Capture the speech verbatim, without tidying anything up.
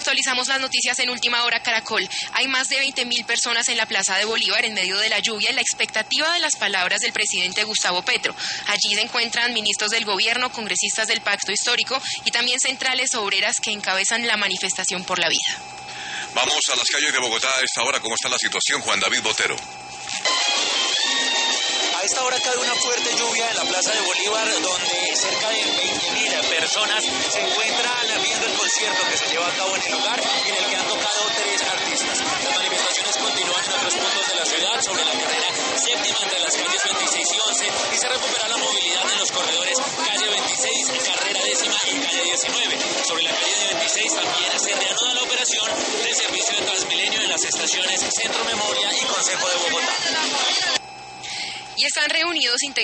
Actualizamos las noticias en Última Hora Caracol. Hay más de veinte mil personas en la Plaza de Bolívar en medio de la lluvia y la expectativa de las palabras del presidente Gustavo Petro. Allí se encuentran ministros del gobierno, congresistas del Pacto Histórico y también centrales obreras que encabezan la manifestación por la vida. Vamos a las calles de Bogotá a esta hora. ¿Cómo está la situación, Juan David Botero? A esta hora cae una fuerte lluvia en la Plaza de Bolívar, donde cerca de veinte mil personas se encuentran viendo el concierto que se lleva a cabo en el lugar y en el que han tocado tres artistas. Las manifestaciones continúan en otros puntos de la ciudad, sobre la carrera séptima entre las calles veintiséis y once, y se recupera la movilidad en los corredores calle veintiséis, carrera décima y calle diecinueve. Sobre la calle veintiséis también se reanuda la operación del servicio de Transmilenio en las estaciones Centro Memoria y Consejo de Bogotá. Y están reunidos